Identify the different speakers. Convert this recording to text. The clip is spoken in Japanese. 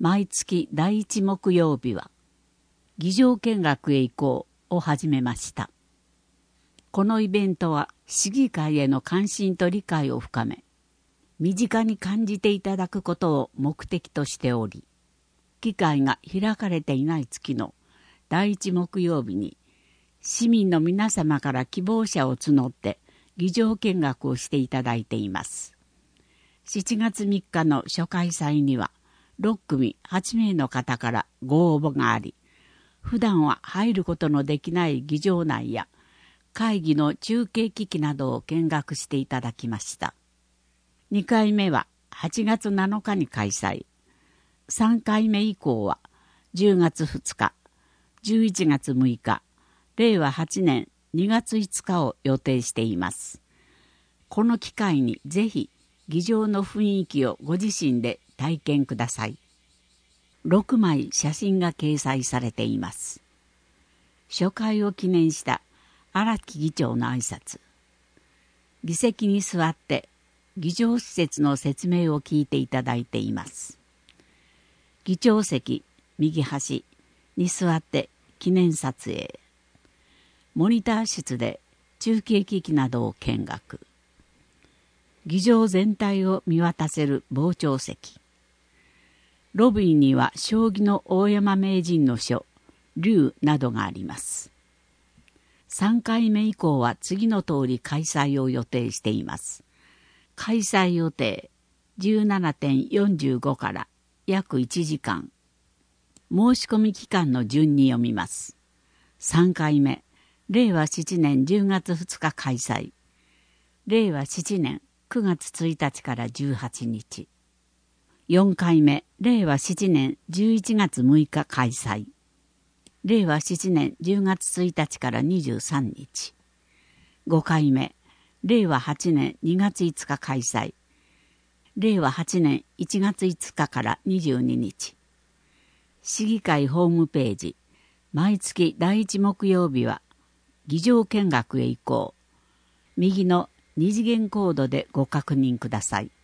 Speaker 1: 毎月第1木曜日は議場見学へ行こうを始めました。このイベントは市議会への関心と理解を深め、身近に感じていただくことを目的としており、議会が開かれていない月の第1木曜日に市民の皆様から希望者を募って議場見学をしていただいています。7月3日の初回祭には6組8名の方からご応募があり、普段は入ることのできない議場内や会議の中継機器などを見学していただきました。2回目は8月7日に開催。3回目以降は10月2日、11月6日、令和8年2月5日を予定しています。この機会にぜひ議場の雰囲気をご自身で体験ください。6枚写真が掲載されています。初回を記念した荒木議長の挨拶。議席に座って議場施設の説明を聞いていただいています。議長席右端に座って記念撮影。モニター室で中継機器などを見学。議場全体を見渡せる傍聴席。ロビーには将棋の大山名人の書、竜などがあります。3回目以降は次の通り開催を予定しています。開催予定 17.45 から約1時間。申し込み期間の順に読みます。3回目、令和7年10月2日開催。令和7年9月1日から18日。4回目、令和7年11月6日開催。令和7年10月1日から23日。5回目、令和8年2月5日開催。令和8年1月5日から22日。市議会ホームページ、毎月第1木曜日は、議場見学へ行こう。右の二次元コードでご確認ください。